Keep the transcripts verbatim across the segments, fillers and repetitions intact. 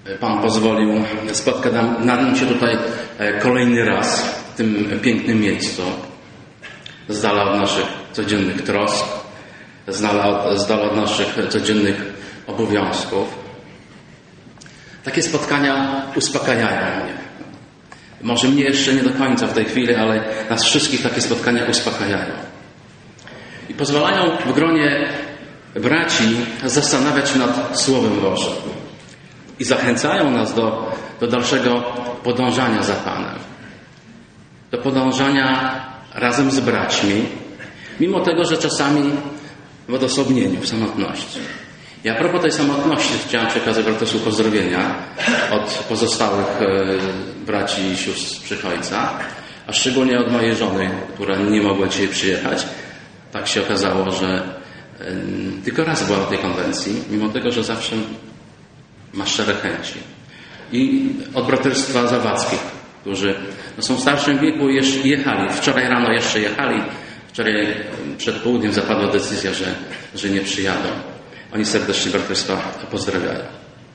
Pan pozwolił spotkać nam, nam się tutaj kolejny raz w tym pięknym miejscu, z dala od naszych codziennych trosk, z dala, z dala od naszych codziennych obowiązków. Takie spotkania uspokajają mnie. Może mnie jeszcze nie do końca w tej chwili, ale nas wszystkich takie spotkania uspokajają. I pozwalają w gronie braci zastanawiać się nad Słowem Bożym. I zachęcają nas do, do dalszego podążania za Panem. Do podążania razem z braćmi, mimo tego, że czasami w odosobnieniu, w samotności. I a propos tej samotności chciałem przekazać bratersku pozdrowienia od pozostałych e, braci i sióstr Przychojca, a szczególnie od mojej żony, która nie mogła dzisiaj przyjechać. Tak się okazało, że e, tylko raz była na tej konwencji, mimo tego, że zawsze ma szczere chęci. I od braterstwa Zawadzkich, którzy no, są w starszym wieku i jechali. Wczoraj rano jeszcze jechali. Wczoraj przed południem zapadła decyzja, że, że nie przyjadą. Oni serdecznie braterstwa pozdrawiają.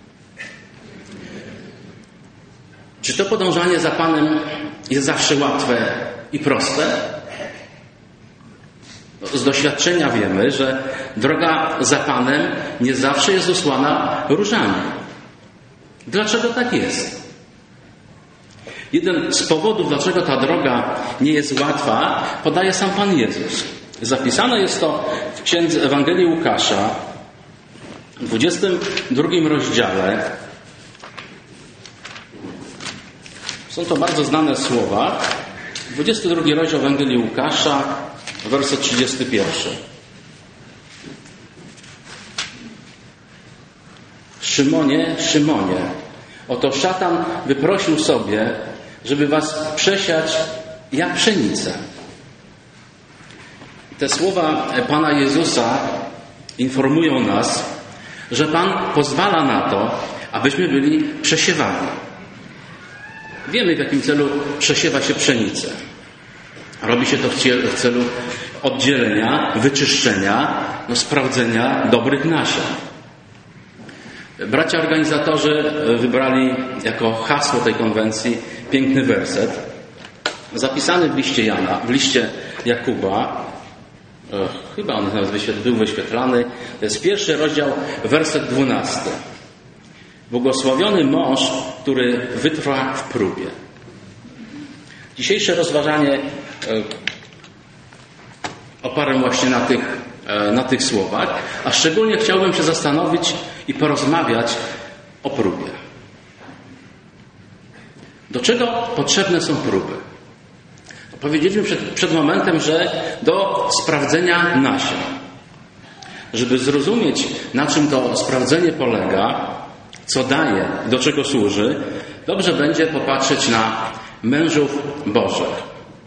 Czy to podążanie za Panem jest zawsze łatwe i proste? Z doświadczenia wiemy, że droga za Panem nie zawsze jest usłana różami. Dlaczego tak jest? Jeden z powodów, dlaczego ta droga nie jest łatwa, podaje sam Pan Jezus. Zapisane jest to w księdze Ewangelii Łukasza, w dwudziestym drugim rozdziale. Są to bardzo znane słowa. dwudziesty drugi rozdział Ewangelii Łukasza, werset trzydziesty pierwszy. Szymonie, Szymonie, oto szatan wyprosił sobie, żeby was przesiać jak pszenicę. Te słowa Pana Jezusa informują nas, że Pan pozwala na to, abyśmy byli przesiewani. Wiemy, w jakim celu przesiewa się pszenicę. Robi się to w celu oddzielenia, wyczyszczenia, no, sprawdzenia dobrych nasion. Bracia organizatorzy wybrali jako hasło tej konwencji piękny werset, zapisany w liście Jana, w liście Jakuba. Chyba on nawet był wyświetlany. To jest pierwszy rozdział, werset dwunasty. Błogosławiony mąż, który wytrwa w próbie. Dzisiejsze rozważanie oparłem właśnie na tych, na tych słowach, a szczególnie chciałbym się zastanowić i porozmawiać o próbie. Do czego potrzebne są próby? Powiedzieliśmy przed, przed momentem, że do sprawdzenia nasion. Żeby zrozumieć, na czym to sprawdzenie polega, co daje, do czego służy, dobrze będzie popatrzeć na mężów Bożych.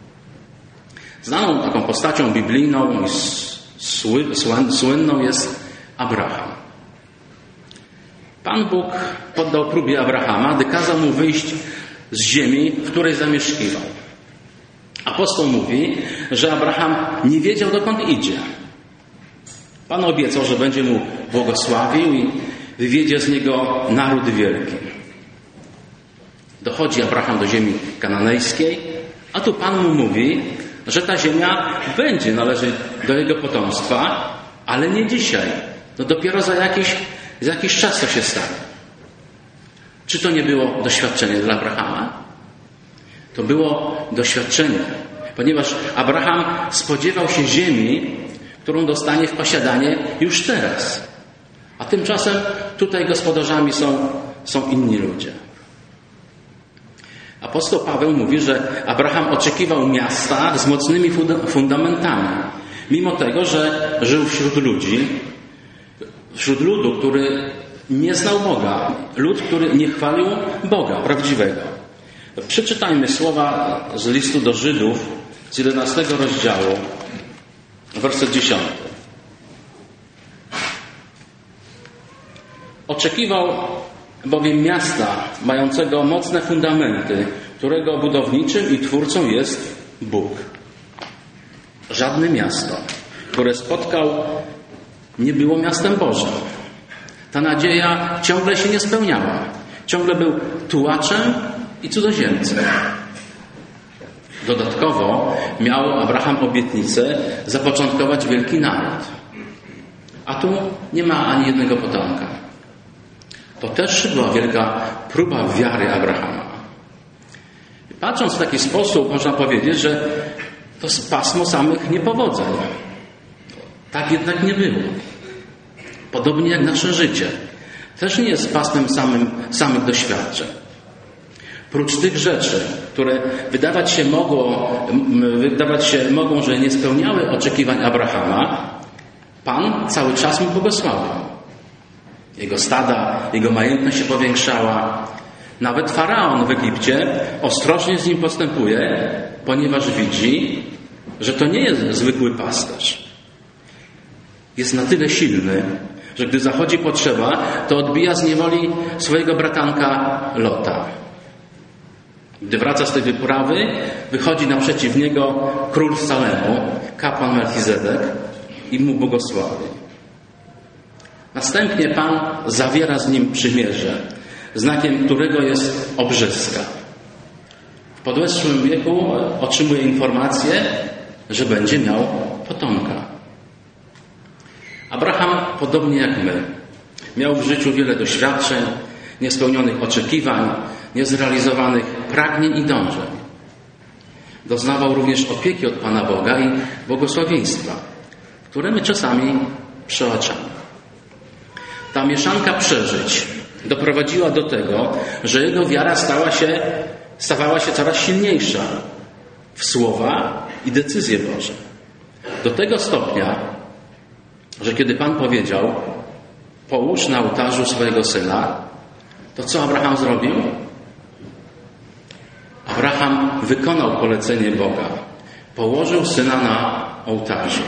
Znaną taką postacią biblijną i sły, słynną jest Abraham. Pan Bóg poddał próbie Abrahama, gdy kazał mu wyjść z ziemi, w której zamieszkiwał. Apostoł mówi, że Abraham nie wiedział, dokąd idzie. Pan obiecał, że będzie mu błogosławił i wywiedzie z niego naród wielki. Dochodzi Abraham do ziemi kananejskiej, a tu Pan mu mówi, że ta ziemia będzie należeć do jego potomstwa, ale nie dzisiaj. No dopiero za jakiś, za jakiś czas to się stanie. Czy to nie było doświadczenie dla Abrahama? To było doświadczenie, ponieważ Abraham spodziewał się ziemi, którą dostanie w posiadanie już teraz. A tymczasem tutaj gospodarzami są, są inni ludzie. Apostoł Paweł mówi, że Abraham oczekiwał miasta z mocnymi fundamentami, mimo tego, że żył wśród ludzi, wśród ludu, który nie znał Boga, lud, który nie chwalił Boga prawdziwego. Przeczytajmy słowa z listu do Żydów z jedenastego rozdziału, werset dziesiąty. Oczekiwał bowiem miasta mającego mocne fundamenty, którego budowniczym i twórcą jest Bóg. Żadne miasto, które spotkał, nie było miastem Bożym. Ta nadzieja ciągle się nie spełniała. Ciągle był tułaczem i cudzoziemcem. Dodatkowo miał Abraham obietnicę zapoczątkować wielki naród. A tu nie ma ani jednego potomka. To też była wielka próba wiary Abrahama. Patrząc w taki sposób, można powiedzieć, że to jest pasmo samych niepowodzeń. Tak jednak nie było. Podobnie jak nasze życie. Też nie jest pasmem samym, samych doświadczeń. Prócz tych rzeczy, które wydawać się, mogło, wydawać się mogą, że nie spełniały oczekiwań Abrahama, Pan cały czas mu błogosławił. Jego stada, jego majątność się powiększała. Nawet faraon w Egipcie ostrożnie z nim postępuje, ponieważ widzi, że to nie jest zwykły pasterz. Jest na tyle silny, że gdy zachodzi potrzeba, to odbija z niewoli swojego bratanka Lota. Gdy wraca z tej wyprawy, wychodzi naprzeciw niego król Salemu, kapłan Melchizedek i mu błogosławi. Następnie Pan zawiera z nim przymierze, znakiem którego jest obrzyska. W podeszłym wieku otrzymuje informację, że będzie miał potomka. Abraham, podobnie jak my, miał w życiu wiele doświadczeń, niespełnionych oczekiwań, niezrealizowanych pragnień i dążeń. Doznawał również opieki od Pana Boga i błogosławieństwa, które my czasami przeoczamy. Ta mieszanka przeżyć doprowadziła do tego, że jego wiara stała się, stawała się coraz silniejsza w słowa i decyzje Boże. Do tego stopnia, że kiedy Pan powiedział: połóż na ołtarzu swojego syna, to co Abraham zrobił? Abraham wykonał polecenie Boga. Położył syna na ołtarzu.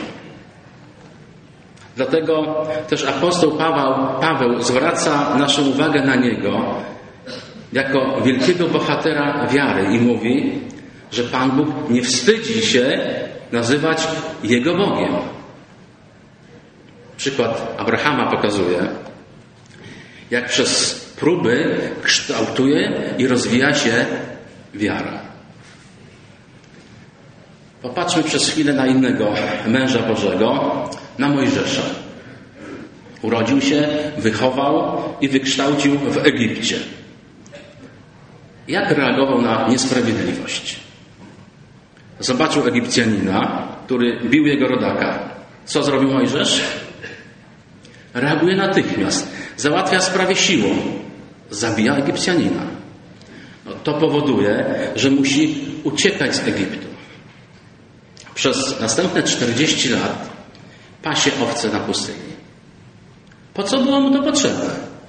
Dlatego też apostoł Paweł, Paweł zwraca naszą uwagę na niego jako wielkiego bohatera wiary i mówi, że Pan Bóg nie wstydzi się nazywać Jego Bogiem. Przykład Abrahama pokazuje, jak przez próby kształtuje i rozwija się wiara. Popatrzmy przez chwilę na innego męża Bożego, na Mojżesza. Urodził się, wychował i wykształcił w Egipcie. Jak reagował na niesprawiedliwość? Zobaczył Egipcjanina, który bił jego rodaka. Co zrobił Mojżesz? Reaguje natychmiast. Załatwia sprawę siłą. Zabija Egipcjanina. No, to powoduje, że musi uciekać z Egiptu. Przez następne czterdzieści lat pasie owce na pustyni. Po co było mu to potrzebne?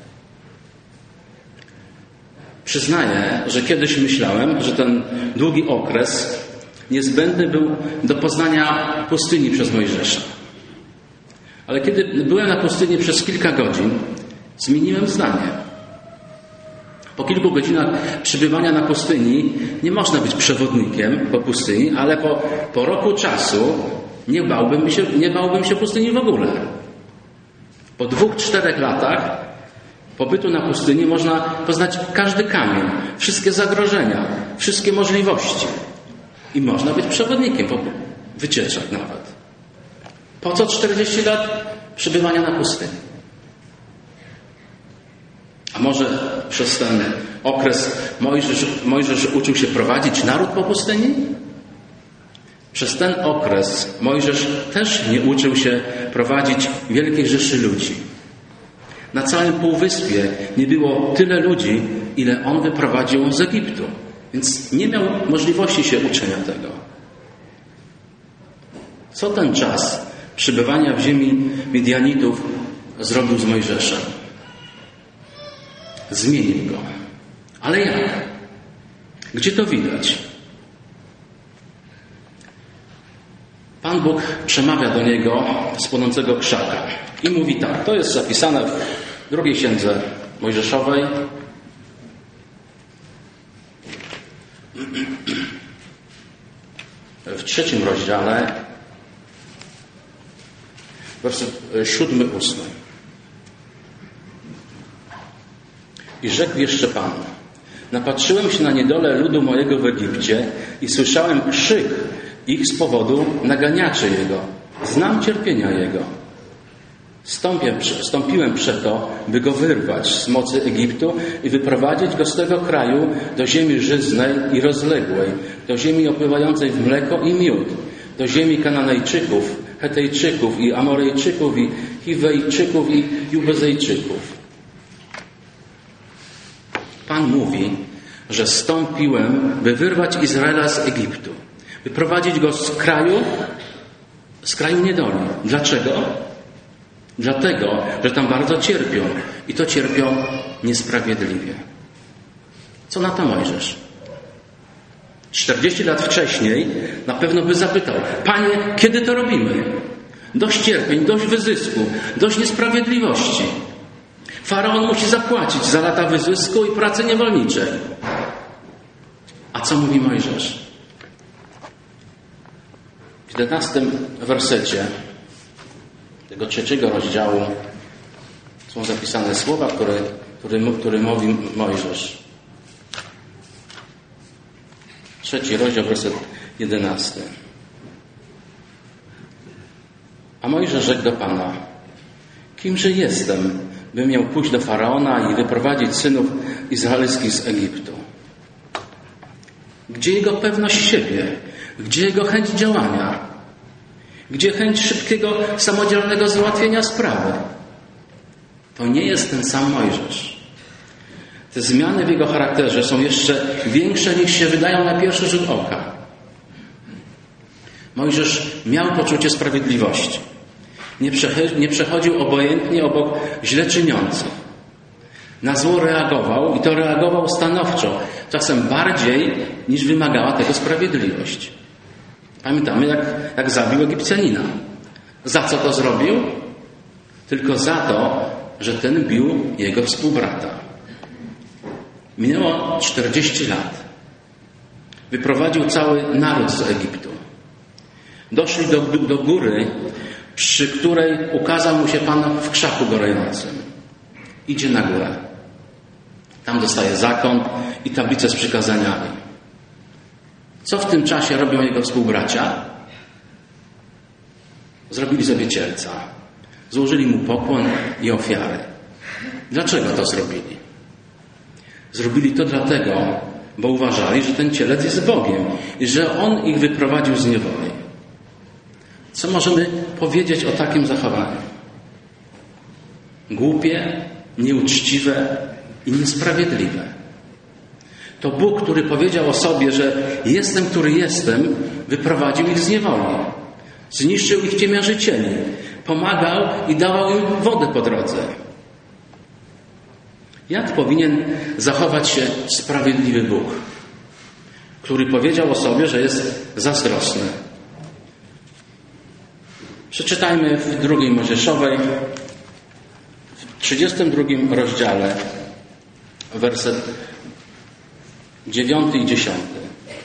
Przyznaję, że kiedyś myślałem, że ten długi okres niezbędny był do poznania pustyni przez Mojżesza. Ale kiedy byłem na pustyni przez kilka godzin, zmieniłem zdanie. Po kilku godzinach przebywania na pustyni nie można być przewodnikiem po pustyni, ale po, po roku czasu nie bałbym się, nie bałbym się pustyni w ogóle. Po dwóch, czterech latach pobytu na pustyni można poznać każdy kamień, wszystkie zagrożenia, wszystkie możliwości. I można być przewodnikiem po wycieczkach nawet. Po co czterdzieści lat przebywania na pustyni? A może przez ten okres Mojżesz, Mojżesz uczył się prowadzić naród po pustyni? Przez ten okres Mojżesz też nie uczył się prowadzić wielkiej rzeszy ludzi. Na całym półwyspie nie było tyle ludzi, ile on wyprowadził z Egiptu. Więc nie miał możliwości się uczenia tego. Co ten czas przebywania w ziemi Midianitów zrobił z Mojżeszem? Zmienił go. Ale jak? Gdzie to widać? Pan Bóg przemawia do niego z płonącego krzaka i mówi tak. To jest zapisane w drugiej księdze Mojżeszowej. W trzecim rozdziale, werset siódmy, ósmy. I rzekł jeszcze Pan: napatrzyłem się na niedolę ludu mojego w Egipcie i słyszałem krzyk ich z powodu naganiaczy Jego. Znam cierpienia Jego. Stąpię, stąpiłem przeto, by Go wyrwać z mocy Egiptu i wyprowadzić Go z tego kraju do ziemi żyznej i rozległej, do ziemi opływającej w mleko i miód, do ziemi Kananejczyków, Hetejczyków i Amorejczyków i Hiwejczyków i Jubezejczyków. Pan mówi, że stąpiłem, by wyrwać Izraela z Egiptu, wyprowadzić go z kraju, z kraju niedoli. Dlaczego? Dlatego, że tam bardzo cierpią i to cierpią niesprawiedliwie. Co na to Mojżesz? czterdzieści lat wcześniej na pewno by zapytał: Panie, kiedy to robimy? Dość cierpień, dość wyzysku, dość niesprawiedliwości. Faraon musi zapłacić za lata wyzysku i pracy niewolniczej. A co mówi Mojżesz? W jedenastym wersecie tego trzeciego rozdziału są zapisane słowa, które, które, które mówi Mojżesz. Trzeci rozdział, werset jedenasty. A Mojżesz rzekł do Pana: kimże jestem, bym miał pójść do Faraona i wyprowadzić synów izraelskich z Egiptu? Gdzie jego pewność siebie? Gdzie jego chęć działania? Gdzie chęć szybkiego, samodzielnego załatwienia sprawy? To nie jest ten sam Mojżesz. Te zmiany w jego charakterze są jeszcze większe, niż się wydają na pierwszy rzut oka. Mojżesz miał poczucie sprawiedliwości. Nie, przeche- nie przechodził obojętnie obok źle czyniących. Na zło reagował i to reagował stanowczo, czasem bardziej niż wymagała tego sprawiedliwość. Pamiętamy, jak, jak zabił Egipcjanina. Za co to zrobił? Tylko za to, że ten bił jego współbrata. Minęło czterdzieści lat. Wyprowadził cały naród z Egiptu. Doszli do, do góry, przy której ukazał mu się Pan w krzaku gorącym. Idzie na górę. Tam dostaje zakon i tablicę z przykazaniami. Co w tym czasie robią jego współbracia? Zrobili sobie cielca. Złożyli mu pokłon i ofiary. Dlaczego to zrobili? Zrobili to dlatego, bo uważali, że ten cielec jest Bogiem i że On ich wyprowadził z niewoli. Co możemy powiedzieć o takim zachowaniu? Głupie, nieuczciwe i niesprawiedliwe. To Bóg, który powiedział o sobie, że jestem, który jestem, wyprowadził ich z niewoli. Zniszczył ich ciemiężycieli. Pomagał i dawał im wodę po drodze. Jak powinien zachować się sprawiedliwy Bóg, który powiedział o sobie, że jest zazdrosny? Przeczytajmy w drugiej Mojżeszowej, w trzydziestym drugim rozdziale, werset dziewiąty i dziesiąty.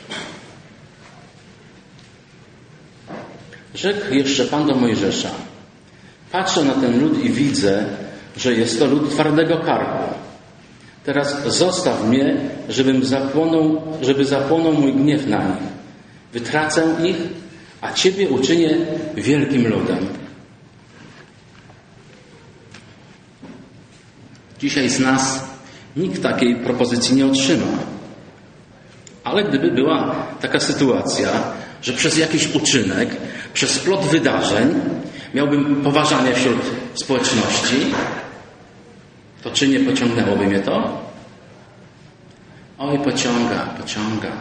Rzekł jeszcze Pan do Mojżesza: patrzę na ten lud i widzę, że jest to lud twardego karku. Teraz zostaw mnie, żebym zapłonął, żeby zapłonął mój gniew na nich. Wytracę ich, a Ciebie uczynię wielkim ludem. Dzisiaj z nas nikt takiej propozycji nie otrzyma. Ale gdyby była taka sytuacja, że przez jakiś uczynek, przez splot wydarzeń miałbym poważanie wśród społeczności, to czy nie pociągnęłoby mnie to? Oj, pociąga, pociąga.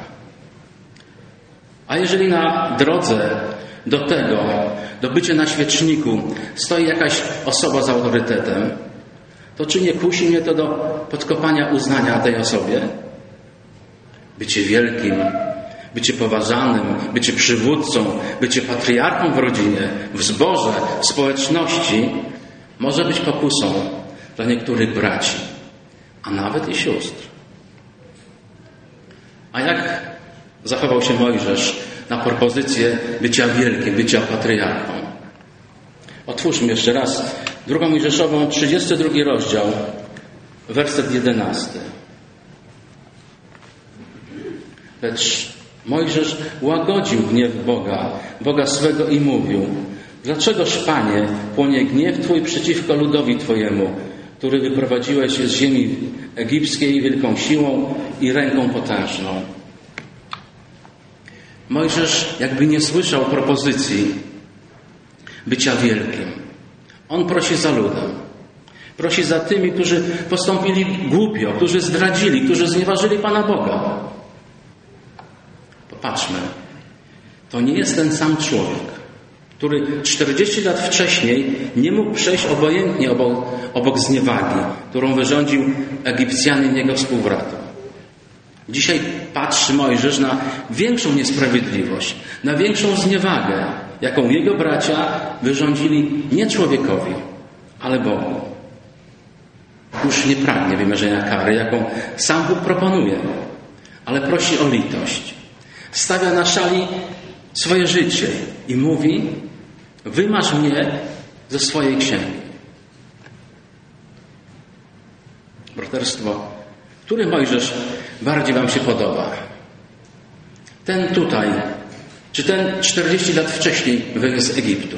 A jeżeli na drodze do tego, do bycia na świeczniku stoi jakaś osoba z autorytetem, to czy nie kusi mnie to do podkopania uznania tej osobie? Bycie wielkim, bycie poważanym, bycie przywódcą, bycie patriarchą w rodzinie, w zborze, w społeczności może być pokusą dla niektórych braci, a nawet i sióstr. A jak zachował się Mojżesz na propozycję bycia wielkim, bycia patriarchą? Otwórzmy jeszcze raz drugą Mojżeszową, trzydziesty drugi rozdział, werset jedenasty. Lecz Mojżesz łagodził gniew Boga, Boga swego i mówił: dlaczegoż, Panie, płonie gniew Twój przeciwko ludowi Twojemu, który wyprowadziłeś z ziemi egipskiej wielką siłą i ręką potężną? Mojżesz jakby nie słyszał propozycji bycia wielkim. On prosi za ludem. Prosi za tymi, którzy postąpili głupio, którzy zdradzili, którzy znieważyli Pana Boga. Popatrzmy. To nie jest ten sam człowiek, który czterdzieści lat wcześniej nie mógł przejść obojętnie obok, obok zniewagi, którą wyrządził Egipcjanin jego współbratom. Dzisiaj patrzy Mojżesz na większą niesprawiedliwość, na większą zniewagę, jaką jego bracia wyrządzili nie człowiekowi, ale Bogu. Już nie pragnie wymierzenia kary, jaką sam Bóg proponuje, ale prosi o litość. Stawia na szali swoje życie i mówi: wymaż mnie ze swojej księgi. Braterstwo, który Mojżesz bardziej Wam się podoba? Ten tutaj, czy ten czterdzieści lat wcześniej wyjechał z Egiptu?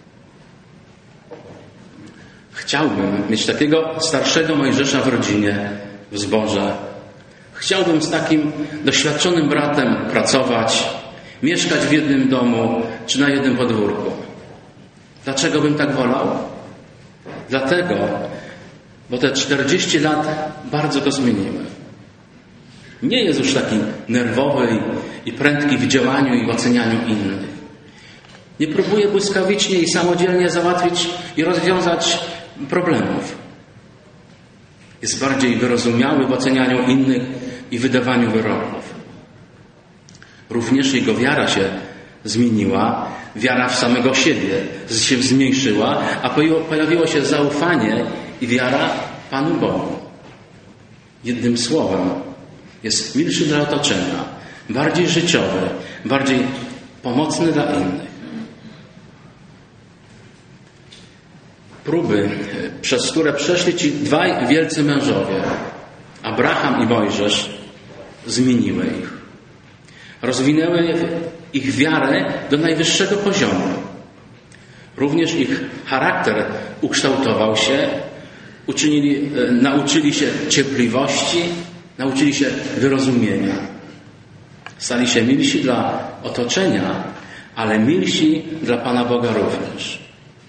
Chciałbym mieć takiego starszego Mojżesza w rodzinie, w zborze. Chciałbym z takim doświadczonym bratem pracować, mieszkać w jednym domu czy na jednym podwórku. Dlaczego bym tak wolał? Dlatego, bo te czterdzieści lat bardzo go zmieniły. Nie jest już taki nerwowy i prędki w działaniu i w ocenianiu innych. Nie próbuje błyskawicznie i samodzielnie załatwić i rozwiązać problemów. Jest bardziej wyrozumiały w ocenianiu innych i wydawaniu wyroków. Również jego wiara się zmieniła, wiara w samego siebie się zmniejszyła, a pojawiło się zaufanie i wiara Panu Bogu. Jednym słowem, jest milszy dla otoczenia, bardziej życiowy, bardziej pomocny dla innych. Próby, przez które przeszli ci dwaj wielcy mężowie, Abraham i Mojżesz, zmieniły ich. Rozwinęły ich wiarę do najwyższego poziomu. Również ich charakter ukształtował się, uczynili, nauczyli się cierpliwości, nauczyli się wyrozumienia. Stali się milsi dla otoczenia, ale milsi dla Pana Boga również.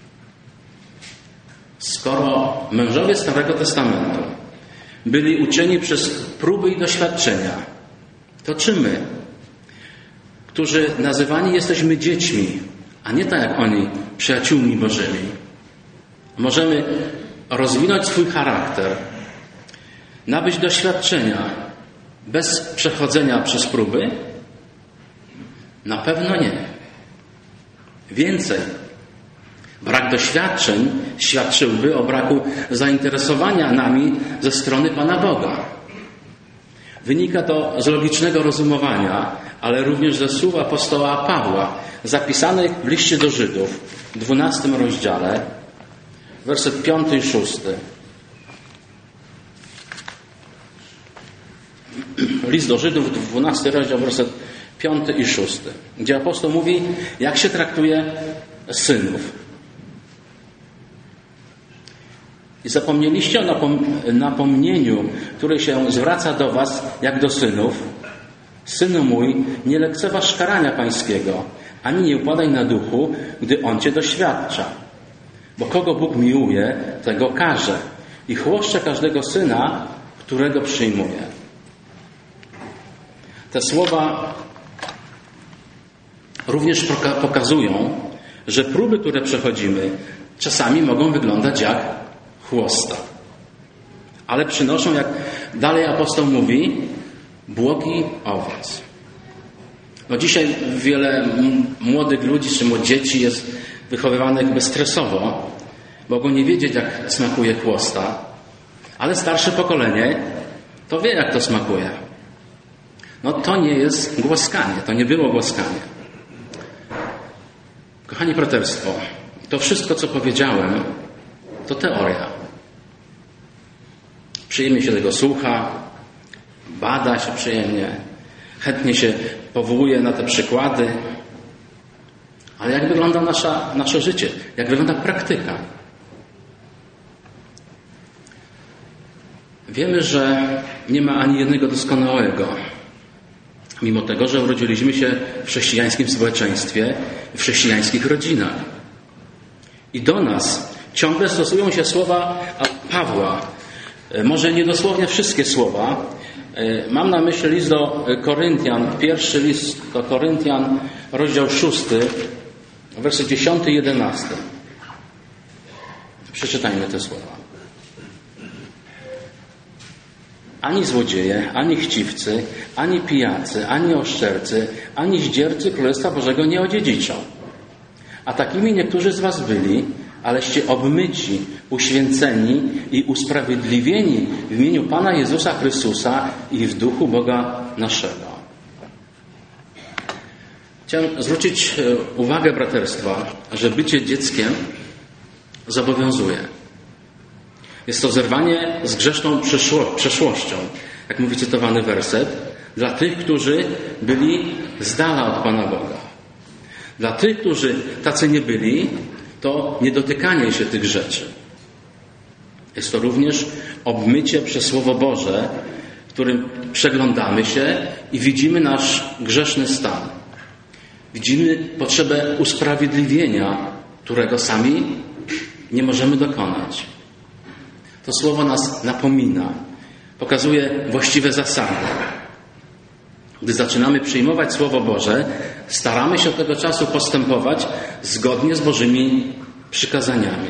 Skoro mężowie Starego Testamentu byli uczeni przez próby i doświadczenia, to czy my, którzy nazywani jesteśmy dziećmi, a nie tak jak oni, przyjaciółmi Bożymi, możemy rozwinąć swój charakter, nabyć doświadczenia bez przechodzenia przez próby? Na pewno nie. Więcej, brak doświadczeń świadczyłby o braku zainteresowania nami ze strony Pana Boga. Wynika to z logicznego rozumowania, ale również ze słów apostoła Pawła, zapisanych w liście do Żydów, w dwunastym rozdziale, werset piąty i szósty. List do Żydów, dwunasty rozdział, werset piąty i szósty, gdzie apostoł mówi, jak się traktuje synów. I zapomnieliście o napom- napomnieniu, które się zwraca do was jak do synów. Synu mój, nie lekceważ karania pańskiego, ani nie upadaj na duchu, gdy on cię doświadcza. Bo kogo Bóg miłuje, tego karze i chłoszcze każdego syna, którego przyjmuje. Te słowa również pokazują, że próby, które przechodzimy, czasami mogą wyglądać jak chłosta. Ale przynoszą, jak dalej apostoł mówi, błogi owoc. No dzisiaj wiele młodych ludzi czy dzieci jest wychowywanych bezstresowo, mogą nie wiedzieć, jak smakuje chłosta, ale starsze pokolenie to wie, jak to smakuje. No to nie jest głaskanie, to nie było głaskanie. Kochani braterstwo, to wszystko, co powiedziałem, to teoria. Przyjemnie się tego słucha, bada się przyjemnie, chętnie się powołuje na te przykłady. Ale jak wygląda nasza, nasze życie? Jak wygląda praktyka? Wiemy, że nie ma ani jednego doskonałego. Mimo tego, że urodziliśmy się w chrześcijańskim społeczeństwie, w chrześcijańskich rodzinach. I do nas ciągle stosują się słowa Pawła. Może nie dosłownie wszystkie słowa. Mam na myśli list do Koryntian, pierwszy list do Koryntian, rozdział szósty, wersy dziesiąty i jedenasty. Przeczytajmy te słowa. Ani złodzieje, ani chciwcy, ani pijacy, ani oszczercy, ani zdziercy Królestwa Bożego nie odziedziczą. A takimi niektórzy z was byli, aleście obmyci, uświęceni i usprawiedliwieni w imieniu Pana Jezusa Chrystusa i w duchu Boga naszego. Chciałem zwrócić uwagę braterstwa, że bycie dzieckiem zobowiązuje. Jest to zerwanie z grzeszną przeszłością, jak mówi cytowany werset, dla tych, którzy byli z dala od Pana Boga. Dla tych, którzy tacy nie byli, to niedotykanie się tych rzeczy. Jest to również obmycie przez Słowo Boże, w którym przeglądamy się i widzimy nasz grzeszny stan. Widzimy potrzebę usprawiedliwienia, którego sami nie możemy dokonać. To Słowo nas napomina, pokazuje właściwe zasady. Gdy zaczynamy przyjmować Słowo Boże, staramy się od tego czasu postępować zgodnie z Bożymi przykazaniami.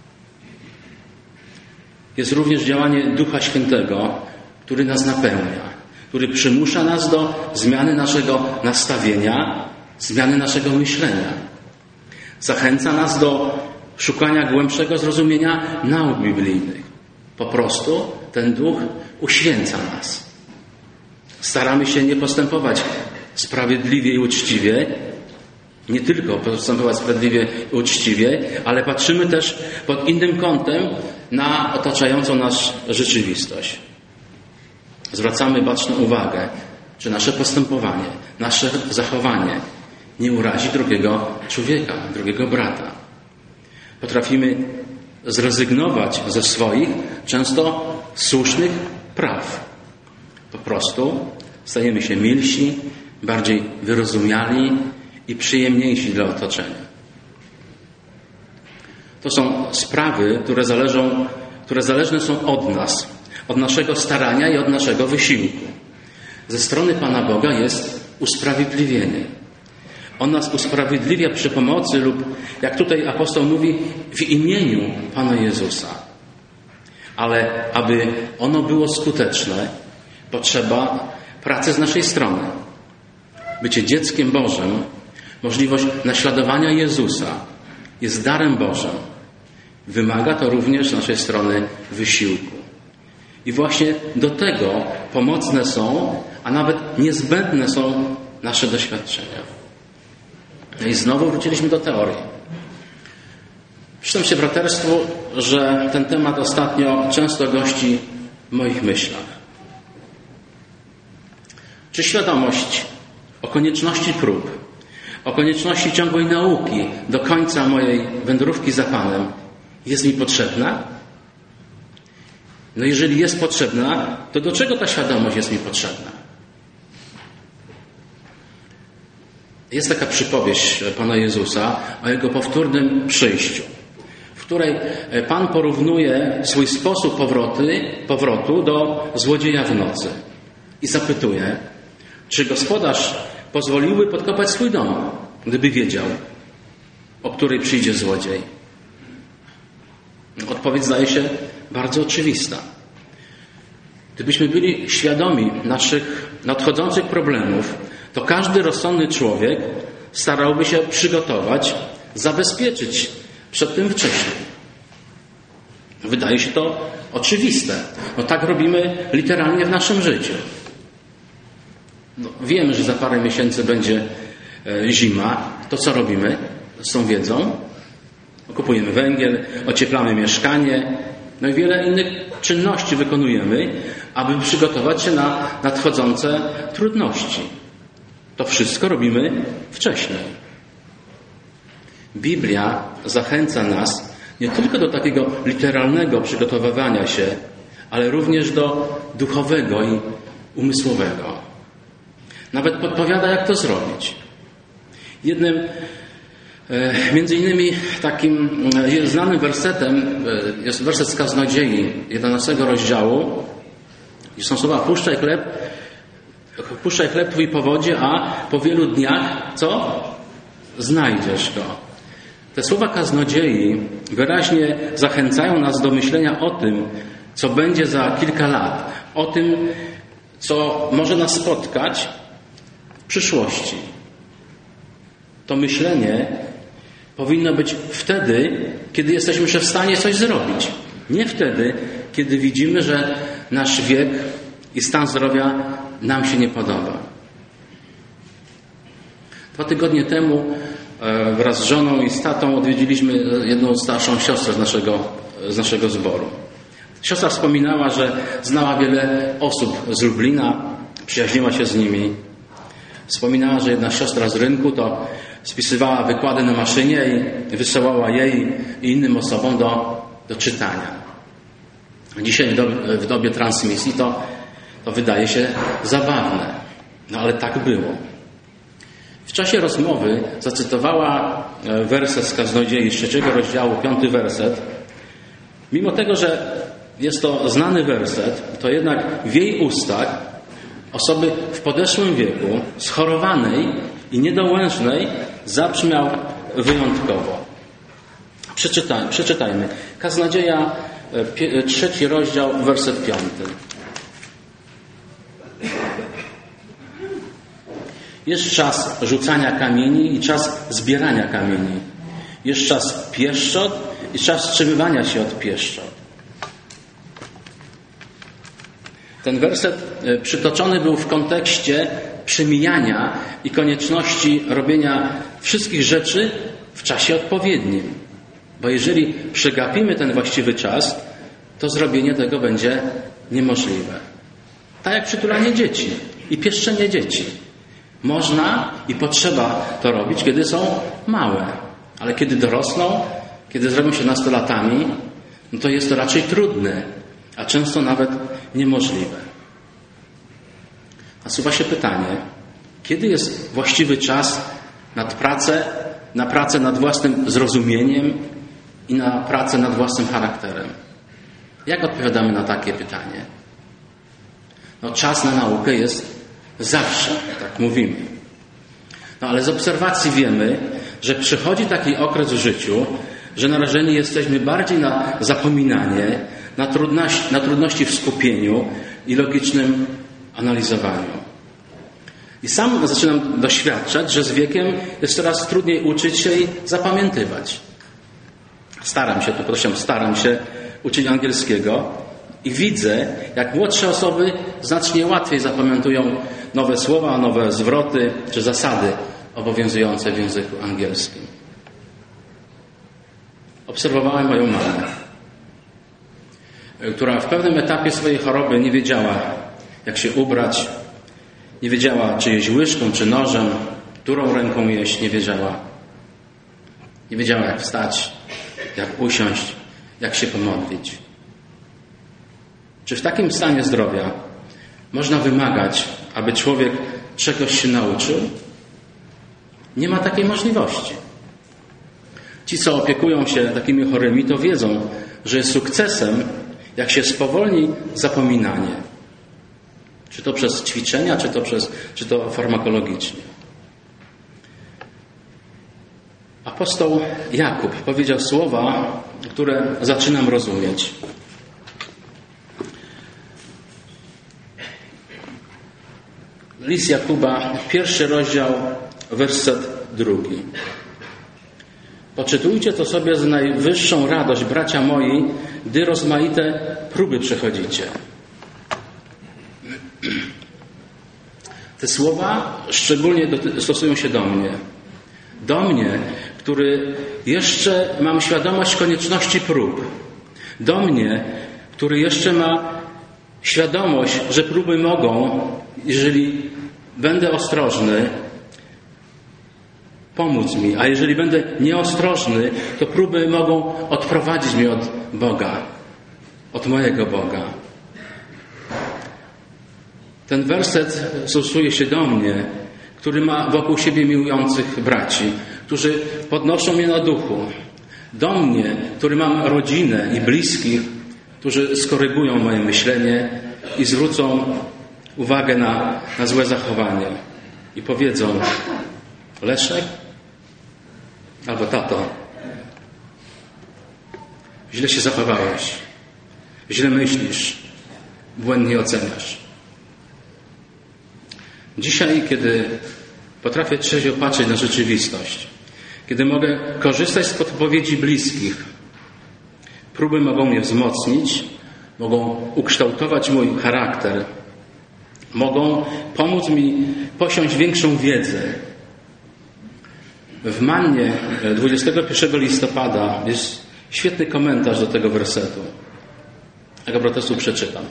Jest również działanie Ducha Świętego, który nas napełnia, który przymusza nas do zmiany naszego nastawienia, zmiany naszego myślenia. Zachęca nas do szukania głębszego zrozumienia nauk biblijnych. Po prostu ten Duch uświęca nas. Staramy się nie postępować sprawiedliwie i uczciwie, nie tylko postępować sprawiedliwie i uczciwie, ale patrzymy też pod innym kątem na otaczającą nas rzeczywistość. Zwracamy baczną uwagę, czy nasze postępowanie, nasze zachowanie nie urazi drugiego człowieka, drugiego brata. Potrafimy zrezygnować ze swoich, często słusznych praw. Po prostu stajemy się milsi, bardziej wyrozumiali i przyjemniejsi dla otoczenia. To są sprawy, które zależą, które zależne są od nas, od naszego starania i od naszego wysiłku. Ze strony Pana Boga jest usprawiedliwienie. On nas usprawiedliwia przy pomocy lub, jak tutaj apostoł mówi, w imieniu Pana Jezusa. Ale aby ono było skuteczne, potrzeba pracy z naszej strony. Bycie dzieckiem Bożym, możliwość naśladowania Jezusa jest darem Bożym. Wymaga to również z naszej strony wysiłku. I właśnie do tego pomocne są, a nawet niezbędne są nasze doświadczenia. No i znowu wróciliśmy do teorii. Przyznam się braterstwu, że ten temat ostatnio często gości w moich myślach. Czy świadomość o konieczności prób, o konieczności ciągłej nauki do końca mojej wędrówki za Panem jest mi potrzebna? No jeżeli jest potrzebna, to do czego ta świadomość jest mi potrzebna? Jest taka przypowieść Pana Jezusa o Jego powtórnym przyjściu, w której Pan porównuje swój sposób powroty, powrotu do złodzieja w nocy i zapytuje, czy gospodarz pozwoliłby podkopać swój dom, gdyby wiedział, o której przyjdzie złodziej? Odpowiedź zdaje się bardzo oczywista. Gdybyśmy byli świadomi naszych nadchodzących problemów, to każdy rozsądny człowiek starałby się przygotować, zabezpieczyć przed tym wcześniej. Wydaje się to oczywiste. No tak robimy literalnie w naszym życiu. No, wiemy, że za parę miesięcy będzie e, zima. To co robimy z tą wiedzą? Kupujemy węgiel, ocieplamy mieszkanie, no i wiele innych czynności wykonujemy, aby przygotować się na nadchodzące trudności. To wszystko robimy wcześniej. Biblia zachęca nas nie tylko do takiego literalnego przygotowywania się, ale również do duchowego i umysłowego. Nawet podpowiada, jak to zrobić. Jednym, między innymi takim znanym wersetem jest werset z Kaznodziei, jedenastego rozdziału. I są słowa: puszczaj chleb, puszczaj chleb Twój po wodzie, a po wielu dniach, co? Znajdziesz go. Te słowa Kaznodziei wyraźnie zachęcają nas do myślenia o tym, co będzie za kilka lat, o tym, co może nas spotkać w przyszłości. To myślenie powinno być wtedy, kiedy jesteśmy już w stanie coś zrobić. Nie wtedy, kiedy widzimy, że nasz wiek i stan zdrowia nam się nie podoba. Dwa tygodnie temu wraz z żoną i z tatą odwiedziliśmy jedną starszą siostrę z naszego, z naszego zboru. Siostra wspominała, że znała wiele osób z Lublina, przyjaźniła się z nimi. Wspominała, że jedna siostra z rynku to spisywała wykłady na maszynie i wysyłała jej i innym osobom do, do czytania. Dzisiaj w dobie, w dobie transmisji to, to wydaje się zabawne. No ale tak było. W czasie rozmowy zacytowała werset z Kaznodziei z trzeciego rozdziału, piąty werset. Mimo tego, że jest to znany werset, to jednak w jej ustach osoby w podeszłym wieku, schorowanej i niedołężnej, zabrzmiał wyjątkowo. Przeczytaj, przeczytajmy. Kaznodzieja, trzeci rozdział, werset piąty. Jest czas rzucania kamieni i czas zbierania kamieni. Jest czas pieszczot i czas wstrzymywania się od pieszczot. Ten werset przytoczony był w kontekście przemijania i konieczności robienia wszystkich rzeczy w czasie odpowiednim. Bo jeżeli przegapimy ten właściwy czas, to zrobienie tego będzie niemożliwe. Tak jak przytulanie dzieci i pieszczenie dzieci. Można i potrzeba to robić, kiedy są małe. Ale kiedy dorosną, kiedy zrobią się nastolatami, no to jest to raczej trudne, a często nawet niemożliwe. Nasuwa się pytanie, kiedy jest właściwy czas nad pracę, na pracę nad własnym zrozumieniem i na pracę nad własnym charakterem? Jak odpowiadamy na takie pytanie? No, czas na naukę jest zawsze, tak mówimy. No ale z obserwacji wiemy, że przychodzi taki okres w życiu, że narażeni jesteśmy bardziej na zapominanie, na trudności, na trudności w skupieniu i logicznym analizowaniu. I sam zaczynam doświadczać, że z wiekiem jest coraz trudniej uczyć się i zapamiętywać. Staram się, tu proszę, staram się uczyć angielskiego i widzę, jak młodsze osoby znacznie łatwiej zapamiętują nowe słowa, nowe zwroty czy zasady obowiązujące w języku angielskim. Obserwowałem moją mamę, która w pewnym etapie swojej choroby nie wiedziała, jak się ubrać, nie wiedziała, czy jeść łyżką, czy nożem, którą ręką jeść, nie wiedziała. Nie wiedziała, jak wstać, jak usiąść, jak się pomodlić. Czy w takim stanie zdrowia można wymagać, aby człowiek czegoś się nauczył? Nie ma takiej możliwości. Ci, co opiekują się takimi chorymi, to wiedzą, że jest sukcesem, jak się spowolni zapominanie. Czy to przez ćwiczenia, czy to, przez, czy to farmakologicznie. Apostoł Jakub powiedział słowa, które zaczynam rozumieć. List Jakuba, pierwszy rozdział, werset drugi. Poczytujcie to sobie z najwyższą radość, bracia moi, gdy rozmaite próby przechodzicie. Te słowa szczególnie stosują się do mnie. Do mnie, który jeszcze mam świadomość konieczności prób. Do mnie, który jeszcze ma świadomość, że próby mogą, jeżeli będę ostrożny, pomóc mi, a jeżeli będę nieostrożny, to próby mogą odprowadzić mnie od Boga, od mojego Boga. Ten werset stosuje się do mnie, który ma wokół siebie miłujących braci, którzy podnoszą mnie na duchu. Do mnie, który mam rodzinę i bliskich, którzy skorygują moje myślenie i zwrócą uwagę na, na złe zachowanie. I powiedzą: Leszek albo tato, źle się zachowałeś, źle myślisz, błędnie oceniasz. Dzisiaj, kiedy potrafię trzeźwo patrzeć na rzeczywistość, kiedy mogę korzystać z podpowiedzi bliskich, próby mogą mnie wzmocnić, mogą ukształtować mój charakter, mogą pomóc mi posiąść większą wiedzę. W Mannie dwudziestego pierwszego listopada jest świetny komentarz do tego wersetu. Ja go po prostu przeczytam.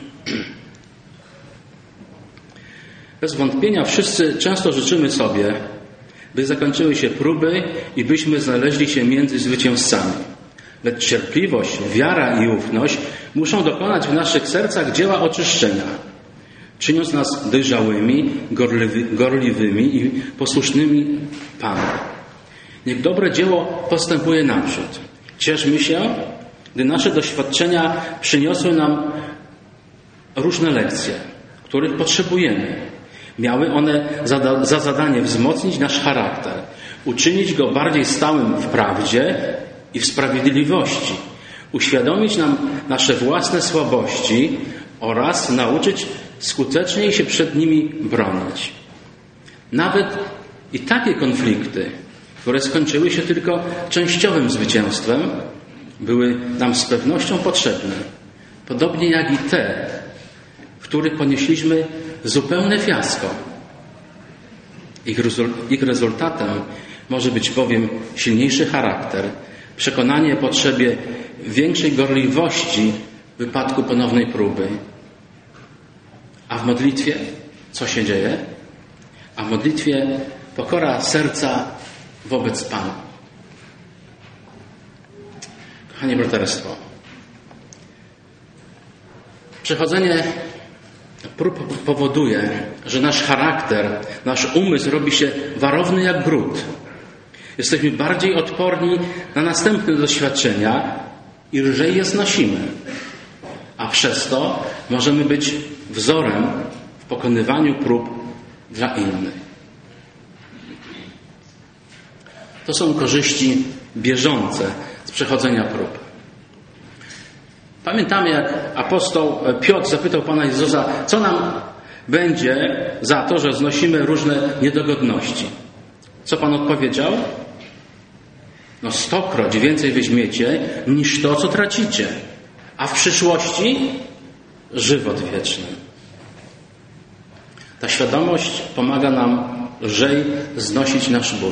Bez wątpienia wszyscy często życzymy sobie, by zakończyły się próby i byśmy znaleźli się między zwycięzcami. Lecz cierpliwość, wiara i ufność muszą dokonać w naszych sercach dzieła oczyszczenia, czyniąc nas dojrzałymi, gorliwy, gorliwymi i posłusznymi Panu. Niech dobre dzieło postępuje naprzód. Cieszmy się, gdy nasze doświadczenia przyniosły nam różne lekcje, których potrzebujemy. Miały one za, za zadanie wzmocnić nasz charakter, uczynić go bardziej stałym w prawdzie i w sprawiedliwości, uświadomić nam nasze własne słabości oraz nauczyć skuteczniej się przed nimi bronić. Nawet i takie konflikty, które skończyły się tylko częściowym zwycięstwem, były nam z pewnością potrzebne, podobnie jak i te, w których ponieśliśmy zupełne fiasko. Ich rezultatem może być bowiem silniejszy charakter, przekonanie o potrzebie większej gorliwości w wypadku ponownej próby. A w modlitwie co się dzieje? A w modlitwie pokora serca wobec Pana. Kochani braterstwo, przechodzenie prób powoduje, że nasz charakter, nasz umysł robi się warowny jak gród. Jesteśmy bardziej odporni na następne doświadczenia i lżej je znosimy. A przez to możemy być wzorem w pokonywaniu prób dla innych. To są korzyści bieżące z przechodzenia prób. Pamiętamy, jak apostoł Piotr zapytał Pana Jezusa, co nam będzie za to, że znosimy różne niedogodności. Co Pan odpowiedział? No stokroć więcej weźmiecie niż to, co tracicie. A w przyszłości żywot wieczny. Ta świadomość pomaga nam lżej znosić nasz ból.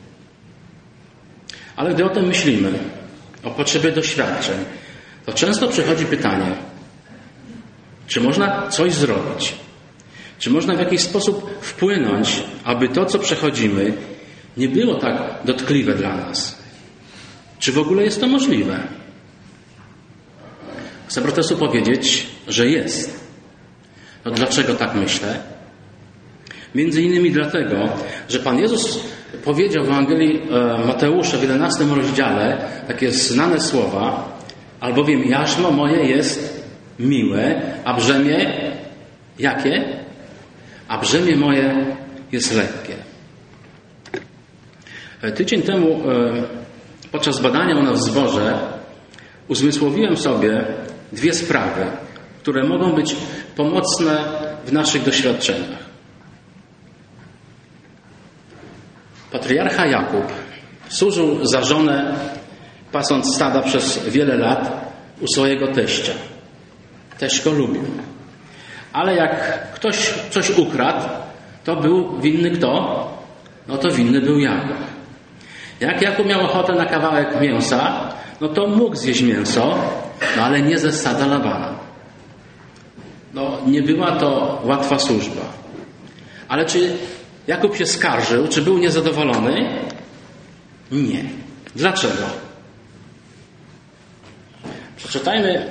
Ale gdy o tym myślimy, o potrzebie doświadczeń, to często przychodzi pytanie, czy można coś zrobić? Czy można w jakiś sposób wpłynąć, aby to, co przechodzimy, nie było tak dotkliwe dla nas? Czy w ogóle jest to możliwe? Chcę po prostu powiedzieć, że jest. No dlaczego tak myślę? Między innymi dlatego, że Pan Jezus powiedział w Ewangelii Mateusza w jedenastym rozdziale takie znane słowa, albowiem jarzmo moje jest miłe, a brzemię jakie? A brzemię moje jest lekkie. Tydzień temu podczas badania u nas w zborze uzmysłowiłem sobie dwie sprawy, które mogą być pomocne w naszych doświadczeniach. Patriarcha Jakub służył za żonę, pasąc stada przez wiele lat u swojego teścia. Też go lubił. Ale jak ktoś coś ukradł, to był winny kto? No to winny był Jakub. Jak Jakub miał ochotę na kawałek mięsa, no to mógł zjeść mięso, no ale nie ze stada Labana. No, nie była to łatwa służba. Ale czy Jakub się skarżył, czy był niezadowolony? Nie. Dlaczego? Przeczytajmy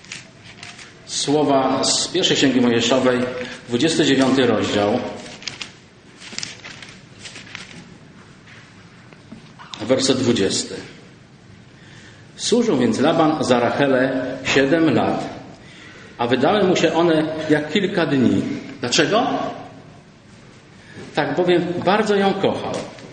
słowa z pierwszej Księgi Mojżeszowej, dwudziesty dziewiąty rozdział, werset dwudziesty. Służył więc Laban za Rachelę siedem lat, a wydały mu się one jak kilka dni. Dlaczego? Tak bowiem bardzo ją kochał.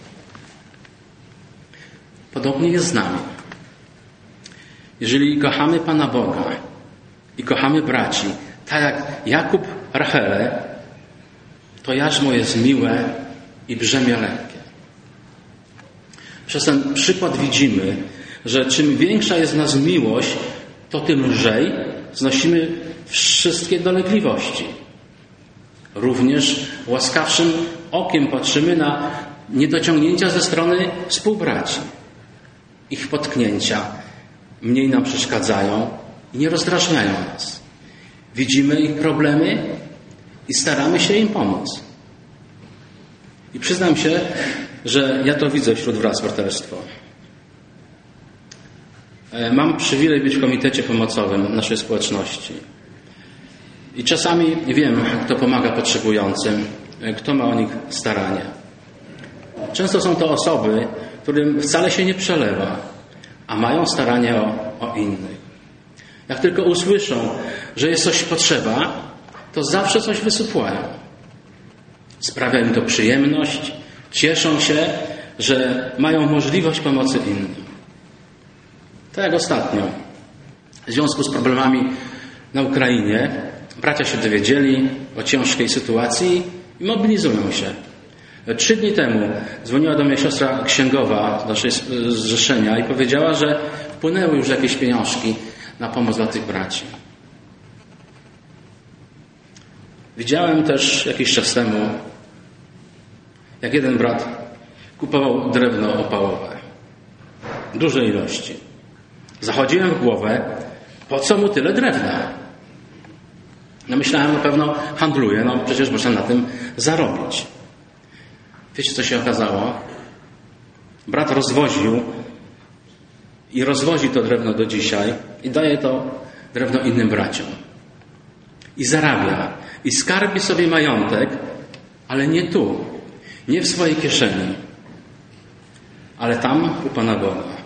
Podobnie jest z nami. Jeżeli kochamy Pana Boga i kochamy braci, tak jak Jakub Rachelę, to jarzmo jest miłe i brzemię lekkie. Przez ten przykład widzimy, że czym większa jest w nas miłość, to tym lżej znosimy wszystkie dolegliwości. Również łaskawszym okiem patrzymy na niedociągnięcia ze strony współbraci. Ich potknięcia mniej nam przeszkadzają i nie rozdrażniają nas. Widzimy ich problemy i staramy się im pomóc. I przyznam się, że ja to widzę wśród wraz braterstwo. Mam przywilej być w komitecie pomocowym naszej społeczności. I czasami wiem, kto pomaga potrzebującym, kto ma o nich staranie. Często są to osoby, którym wcale się nie przelewa, a mają staranie o, o innych. Jak tylko usłyszą, że jest coś potrzeba, to zawsze coś wysypują. Sprawia im to przyjemność, cieszą się, że mają możliwość pomocy innym. Tak jak ostatnio, w związku z problemami na Ukrainie, bracia się dowiedzieli o ciężkiej sytuacji i mobilizują się. Trzy dni temu dzwoniła do mnie siostra księgowa z naszej zrzeszenia i powiedziała, że wpłynęły już jakieś pieniążki na pomoc dla tych braci. Widziałem też jakiś czas temu, jak jeden brat kupował drewno opałowe. Duże ilości. Zachodziłem w głowę, po co mu tyle drewna? No myślałem, na pewno handluje, no przecież można na tym zarobić. Wiecie, co się okazało? Brat rozwoził i rozwozi to drewno do dzisiaj i daje to drewno innym braciom. I zarabia. I skarbi sobie majątek, ale nie tu. Nie w swojej kieszeni. Ale tam u Pana Boga.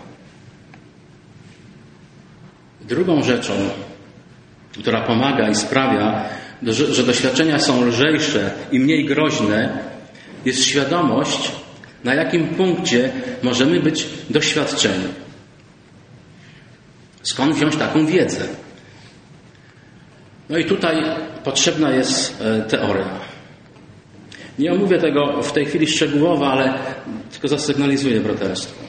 Drugą rzeczą, która pomaga i sprawia, że doświadczenia są lżejsze i mniej groźne, jest świadomość, na jakim punkcie możemy być doświadczeni. Skąd wziąć taką wiedzę? No i tutaj potrzebna jest teoria. Nie omówię tego w tej chwili szczegółowo, ale tylko zasygnalizuję braterstwo.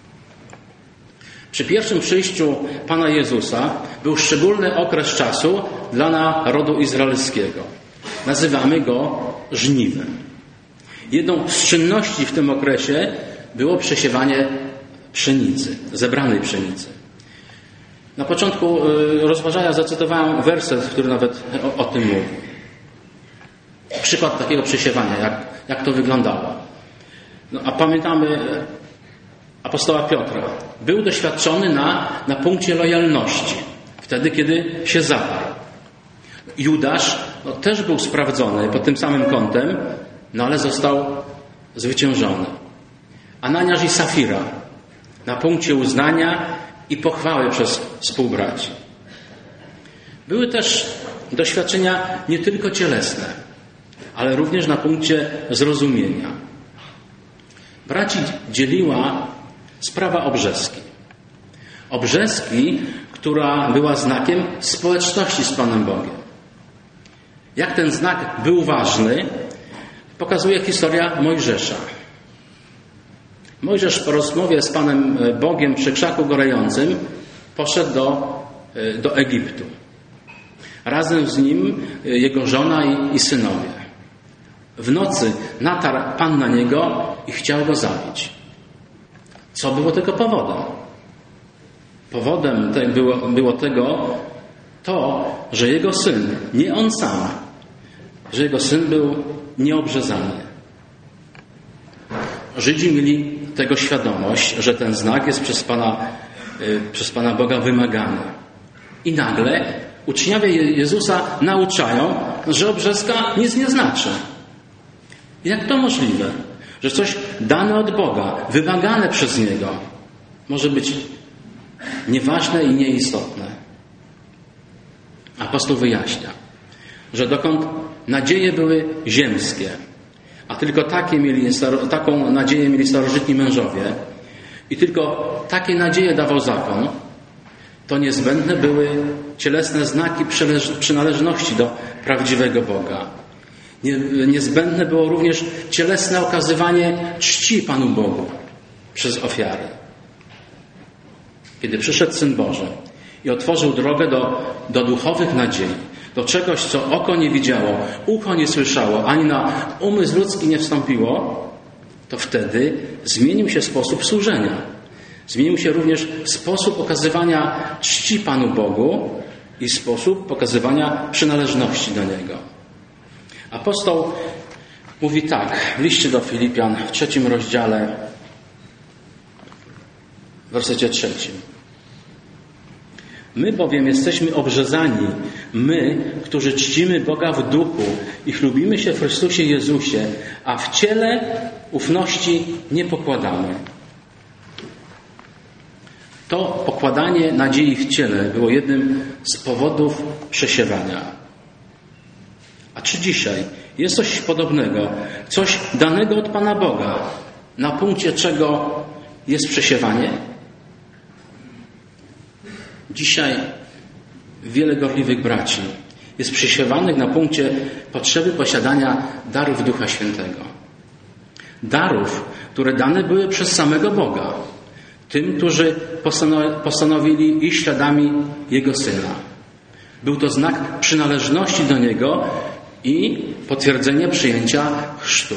Przy pierwszym przyjściu Pana Jezusa był szczególny okres czasu dla narodu izraelskiego. Nazywamy go żniwem. Jedną z czynności w tym okresie było przesiewanie pszenicy, zebranej pszenicy. Na początku rozważania zacytowałem werset, który nawet o, o tym mówi. Przykład takiego przesiewania, jak, jak to wyglądało. No, a pamiętamy apostoła Piotra. Był doświadczony na, na punkcie lojalności. Wtedy, kiedy się zaparł. Judasz no, też był sprawdzony pod tym samym kątem, no ale został zwyciężony. Ananiasz i Safira na punkcie uznania i pochwały przez współbraci. Były też doświadczenia nie tylko cielesne, ale również na punkcie zrozumienia. Braci dzieliła sprawa obrzeski. Obrzeski, która była znakiem społeczności z Panem Bogiem. Jak ten znak był ważny, pokazuje historia Mojżesza. Mojżesz po rozmowie z Panem Bogiem przy krzaku gorejącym poszedł do, do Egiptu. Razem z nim jego żona i, i synowie. W nocy natarł Pan na niego i chciał go zabić. Co było tego powodem? Powodem te było, było tego to, że Jego Syn, nie On sam, że Jego Syn był nieobrzezany. Żydzi mieli tego świadomość, że ten znak jest przez Pana, yy, przez Pana Boga wymagany. I nagle uczniowie Jezusa nauczają, że obrzezka nic nie znaczy. Jak to możliwe? Że coś dane od Boga, wymagane przez Niego, może być nieważne i nieistotne. Apostoł wyjaśnia, że dokąd nadzieje były ziemskie, a tylko takie mieli, taką nadzieję mieli starożytni mężowie i tylko takie nadzieje dawał zakon, to niezbędne były cielesne znaki przynależności do prawdziwego Boga. Niezbędne było również cielesne okazywanie czci Panu Bogu przez ofiary. Kiedy przyszedł Syn Boży i otworzył drogę do, do duchowych nadziei, do czegoś, co oko nie widziało, ucho nie słyszało, ani na umysł ludzki nie wstąpiło, to wtedy zmienił się sposób służenia. Zmienił się również sposób okazywania czci Panu Bogu i sposób pokazywania przynależności do Niego. Apostoł mówi tak w liście do Filipian w trzecim rozdziale, w wersecie trzecim. My bowiem jesteśmy obrzezani, my, którzy czcimy Boga w duchu i chlubimy się w Chrystusie Jezusie, a w ciele ufności nie pokładamy. To pokładanie nadziei w ciele było jednym z powodów przesiewania. A czy dzisiaj jest coś podobnego, coś danego od Pana Boga, na punkcie czego jest przesiewanie? Dzisiaj wiele gorliwych braci jest przesiewanych na punkcie potrzeby posiadania darów Ducha Świętego. Darów, które dane były przez samego Boga, tym, którzy postanowili iść śladami Jego Syna. Był to znak przynależności do Niego i potwierdzenie przyjęcia chrztu.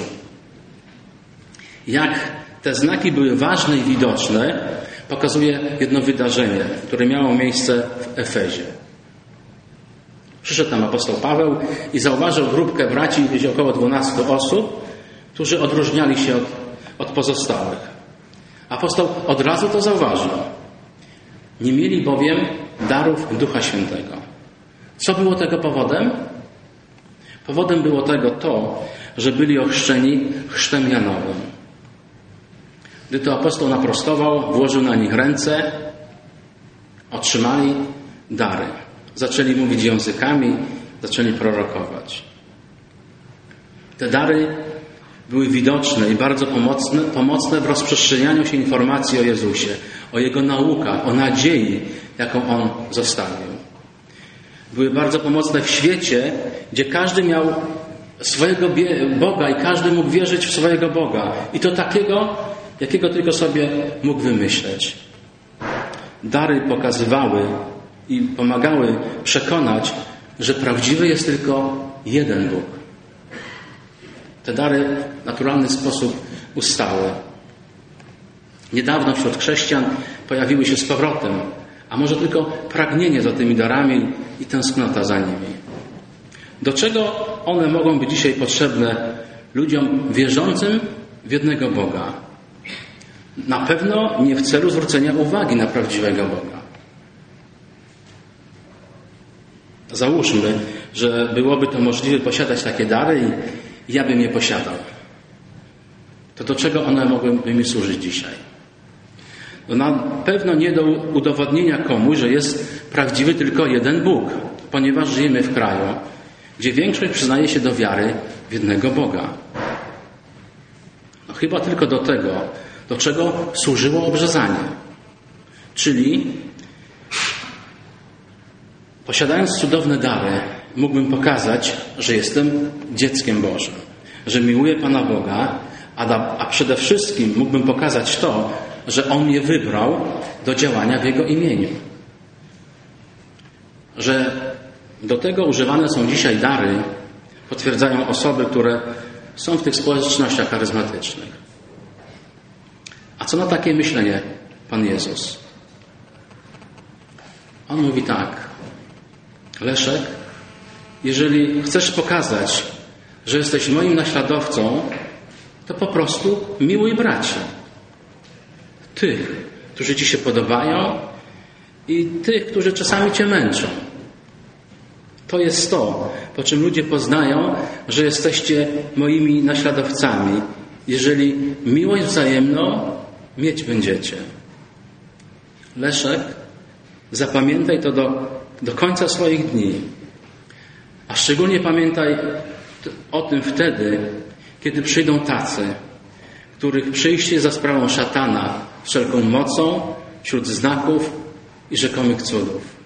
Jak te znaki były ważne i widoczne, pokazuje jedno wydarzenie, które miało miejsce w Efezie. Przyszedł tam apostoł Paweł i zauważył grupkę braci, gdzieś około dwunastu osób, którzy odróżniali się od, od pozostałych. Apostoł od razu to zauważył. Nie mieli bowiem darów Ducha Świętego. Co było tego powodem? Powodem było tego to, że byli ochrzczeni chrztem Janowym. Gdy to apostoł naprostował, włożył na nich ręce, otrzymali dary. Zaczęli mówić językami, zaczęli prorokować. Te dary były widoczne i bardzo pomocne, pomocne w rozprzestrzenianiu się informacji o Jezusie, o Jego naukach, o nadziei, jaką On zostawił. Były bardzo pomocne w świecie, gdzie każdy miał swojego Boga i każdy mógł wierzyć w swojego Boga. I to takiego, jakiego tylko sobie mógł wymyśleć. Dary pokazywały i pomagały przekonać, że prawdziwy jest tylko jeden Bóg. Te dary w naturalny sposób ustały. Niedawno wśród chrześcijan pojawiły się z powrotem, a może tylko pragnienie za tymi darami i tęsknota za nimi. Do czego one mogą być dzisiaj potrzebne ludziom wierzącym w jednego Boga? Na pewno nie w celu zwrócenia uwagi na prawdziwego Boga. Załóżmy, że byłoby to możliwe posiadać takie dary i ja bym je posiadał. To do czego one mogłyby mi służyć dzisiaj? No na pewno nie do udowodnienia komuś, że jest prawdziwy tylko jeden Bóg, ponieważ żyjemy w kraju, gdzie większość przyznaje się do wiary w jednego Boga. No chyba tylko do tego, do czego służyło obrzezanie. Czyli posiadając cudowne dary, mógłbym pokazać, że jestem dzieckiem Bożym, że miłuję Pana Boga, a, da, a przede wszystkim mógłbym pokazać to, że On mnie wybrał do działania w Jego imieniu. Że do tego używane są dzisiaj dary, potwierdzają osoby, które są w tych społecznościach charyzmatycznych. A co na takie myślenie Pan Jezus? On mówi tak: Leszek, jeżeli chcesz pokazać, że jesteś moim naśladowcą, to po prostu miłuj braci. Tych, którzy ci się podobają i tych, którzy czasami cię męczą. To jest to, po czym ludzie poznają, że jesteście moimi naśladowcami, jeżeli miłość wzajemną mieć będziecie. Leszek, zapamiętaj to do, do końca swoich dni. A szczególnie pamiętaj o tym wtedy, kiedy przyjdą tacy, których przyjście za sprawą szatana wszelką mocą, wśród znaków i rzekomych cudów.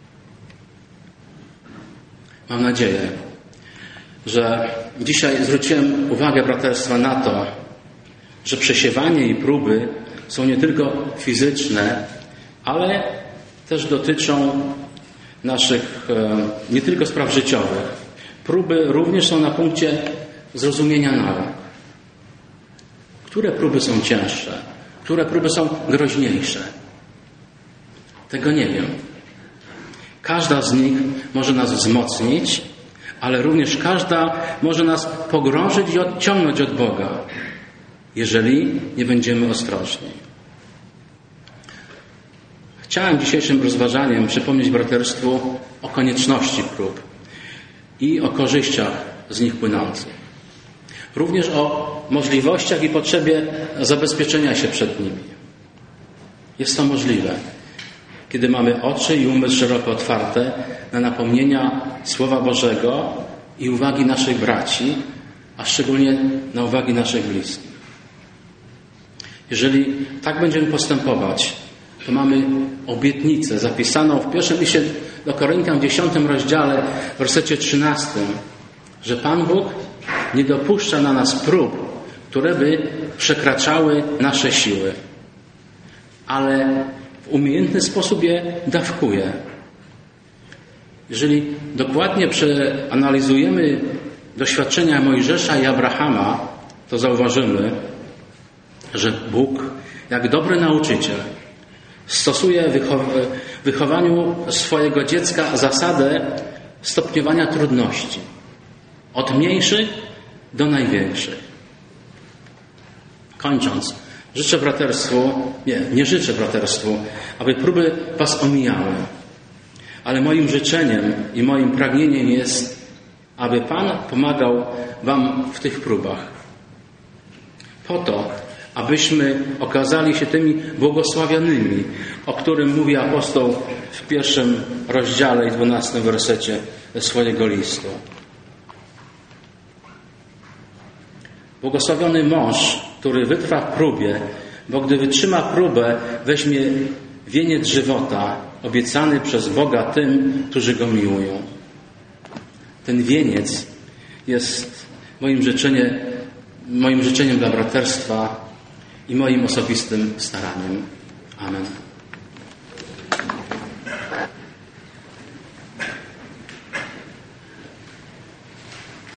Mam nadzieję, że dzisiaj zwróciłem uwagę braterstwa na to, że przesiewanie i próby są nie tylko fizyczne, ale też dotyczą naszych nie tylko spraw życiowych. Próby również są na punkcie zrozumienia nauk. Które próby są cięższe? Które próby są groźniejsze? Tego nie wiem. Każda z nich może nas wzmocnić, ale również każda może nas pogrążyć i odciągnąć od Boga, jeżeli nie będziemy ostrożni. Chciałem dzisiejszym rozważaniem przypomnieć braterstwu o konieczności prób i o korzyściach z nich płynących. Również o możliwościach i potrzebie zabezpieczenia się przed nimi. Jest to możliwe, kiedy mamy oczy i umysł szeroko otwarte na napomnienia Słowa Bożego i uwagi naszych braci, a szczególnie na uwagi naszych bliskich. Jeżeli tak będziemy postępować, to mamy obietnicę zapisaną w pierwszym liście do Koryntian w dziesiątym rozdziale, w wersecie trzynastym, że Pan Bóg nie dopuszcza na nas prób, które by przekraczały nasze siły, ale w umiejętny sposób je dawkuje. Jeżeli dokładnie przeanalizujemy doświadczenia Mojżesza i Abrahama, to zauważymy, że Bóg, jak dobry nauczyciel, stosuje w wychowaniu swojego dziecka zasadę stopniowania trudności. Od mniejszych do największych. Kończąc, życzę braterstwu, nie, nie życzę braterstwu, aby próby was omijały. Ale moim życzeniem i moim pragnieniem jest, aby Pan pomagał wam w tych próbach. Po to, abyśmy okazali się tymi błogosławionymi, o którym mówi apostoł w pierwszym rozdziale i dwunastym wersecie swojego listu. Błogosławiony mąż, który wytrwa w próbie, bo gdy wytrzyma próbę, weźmie wieniec żywota obiecany przez Boga tym, którzy Go miłują. Ten wieniec jest moim życzeniem, moim życzeniem dla braterstwa i moim osobistym staraniem. Amen.